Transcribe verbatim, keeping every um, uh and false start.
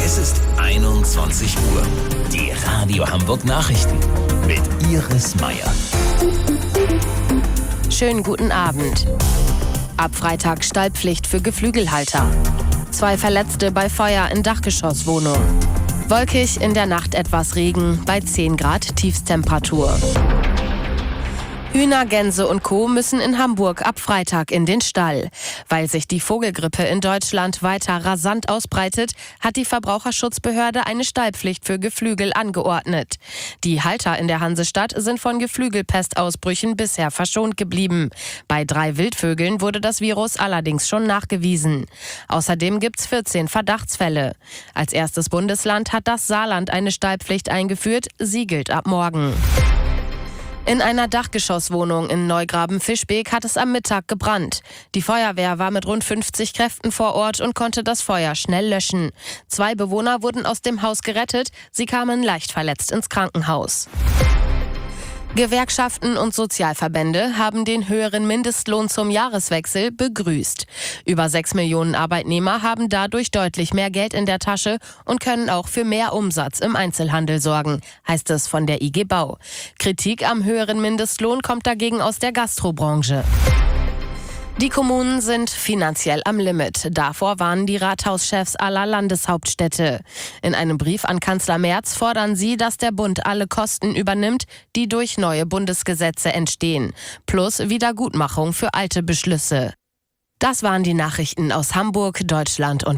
Es ist einundzwanzig Uhr. Die Radio Hamburg Nachrichten mit Iris Meier. Schönen guten Abend. Ab Freitag Stallpflicht für Geflügelhalter. Zwei Verletzte bei Feuer in Dachgeschosswohnung. Wolkig, in der Nacht etwas Regen bei zehn Grad Tiefstemperatur. Hühner, Gänse und Co. müssen in Hamburg ab Freitag in den Stall. Weil sich die Vogelgrippe in Deutschland weiter rasant ausbreitet, hat die Verbraucherschutzbehörde eine Stallpflicht für Geflügel angeordnet. Die Halter in der Hansestadt sind von Geflügelpestausbrüchen bisher verschont geblieben. Bei drei Wildvögeln wurde das Virus allerdings schon nachgewiesen. Außerdem gibt's vierzehn Verdachtsfälle. Als erstes Bundesland hat das Saarland eine Stallpflicht eingeführt. Sie gilt ab morgen. In einer Dachgeschosswohnung in Neugraben-Fischbeek hat es am Mittag gebrannt. Die Feuerwehr war mit rund fünfzig Kräften vor Ort und konnte das Feuer schnell löschen. Zwei Bewohner wurden aus dem Haus gerettet. Sie kamen leicht verletzt ins Krankenhaus. Gewerkschaften und Sozialverbände haben den höheren Mindestlohn zum Jahreswechsel begrüßt. Über sechs Millionen Arbeitnehmer haben dadurch deutlich mehr Geld in der Tasche und können auch für mehr Umsatz im Einzelhandel sorgen, heißt es von der I G Bau. Kritik am höheren Mindestlohn kommt dagegen aus der Gastrobranche. Die Kommunen sind finanziell am Limit. Davor warnen die Rathauschefs aller Landeshauptstädte. In einem Brief an Kanzler Merz fordern sie, dass der Bund alle Kosten übernimmt, die durch neue Bundesgesetze entstehen. Plus Wiedergutmachung für alte Beschlüsse. Das waren die Nachrichten aus Hamburg, Deutschland und